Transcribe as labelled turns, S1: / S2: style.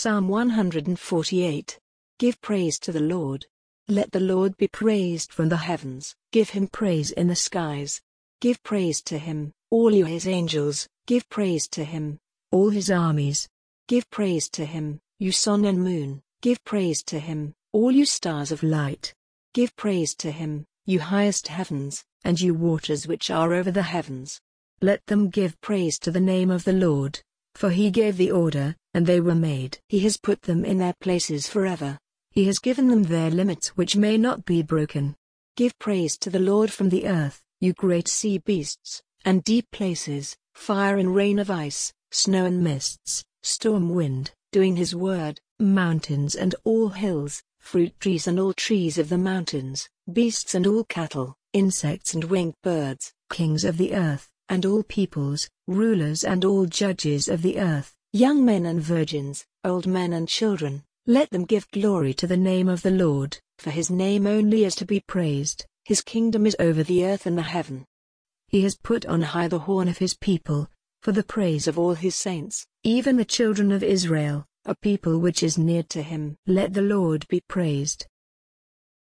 S1: Psalm 148. Give praise to the Lord. Let the Lord be praised from the heavens. Give him praise in the skies. Give praise to him, all you his angels. Give praise to him, all his armies. Give praise to him, you sun and moon. Give praise to him, all you stars of light. Give praise to him, you highest heavens, and you waters which are over the heavens. Let them give praise to the name of the Lord, for he gave the order, and they were made. He has put them in their places forever. He has given them their limits which may not be broken. Give praise to the Lord from the earth, you great sea beasts, and deep places, fire and rain of ice, snow and mists, storm wind, doing his word, mountains and all hills, fruit trees and all trees of the mountains, beasts and all cattle, insects and winged birds, kings of the earth, and all peoples, rulers and all judges of the earth, young men and virgins, old men and children. Let them give glory to the name of the Lord, for his name only is to be praised. His kingdom is over the earth and the heaven. He has put on high the horn of his people, for the praise of all his saints, even the children of Israel, a people which is near to him. Let the Lord be praised,